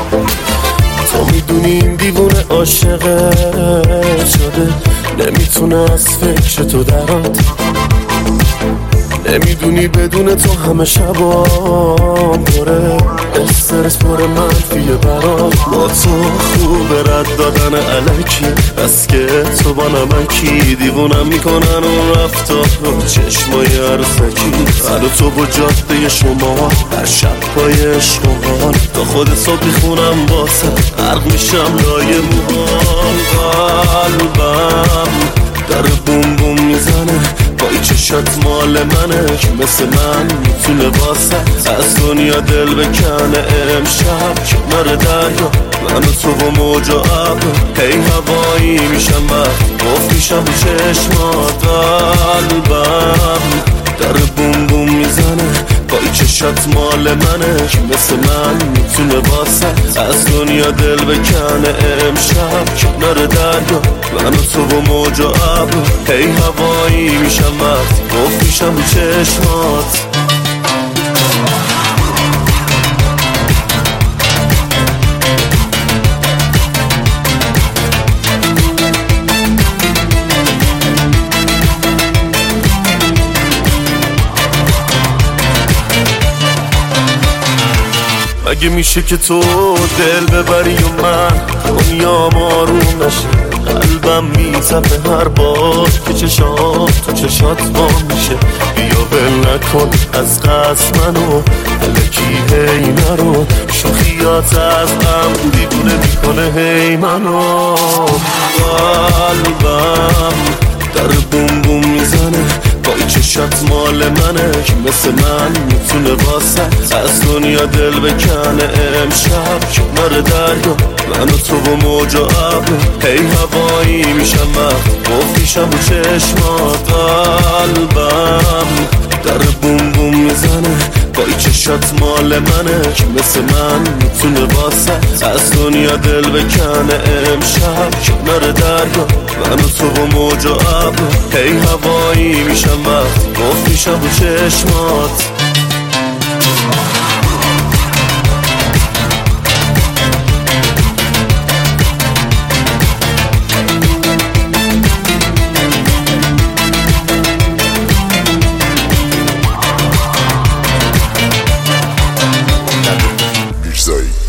تو میدونی این دیوونه عاشقه شده، نمیتونه از فکر تو درات. نمیدونی بدون تو همه شبام پره استرس پر منفیه برام. با تو خوبه رد دادن علکی، بس که تو با نمکی دیوونم میکنن اون رفتار رو چشمای عروسکی. من تو با جاده شما هر شب پای عشقان تا خود صبح میخونم واسه غرق میشم لای موهام. قلبم داره بوم بوم میزنه با این چشات مال منه که مثل من میتونه واسه از دنیا دل بکنه. امشب کنار دریا من و تو و موج و ابر هی هوایی میشم وقت گفت میشم رو چشمات. قلبم داره بوم بوم میزنه با این چشات مال منه که مثل من میتونه واسه از دنیا دل بکنه. امشب کنار دریا من و تو و موج و ابر هی هوایی میشم وقت گفت میشم رو چشمات. اگه میشه که تو دل ببری و من دنیا آروم نشه. قلبم میتپه هر بار که چشات تو چشات با میشه. بیا ول نکن از قصد منو الکی هی نرو، شوخیات از هم دیوونه میکنه هی منو. قلبم در بوم بوم میزنه با این چشات مال منه که مثل من میتونه واسه از دنیا دل بکنه. امشب کنار دریا من و تو و موج و ابر هی هوایی میشم وقت گفت میشم رو چشمات. قلبم در بوم بوم میزنه با این چشات مال منه که مثل من میتونه واسه از دنیا دل بکنه. امشب کنار دریا من و تو و موج و ابر هی هوایی میشم وقت گفت میشم رو چشمات. Say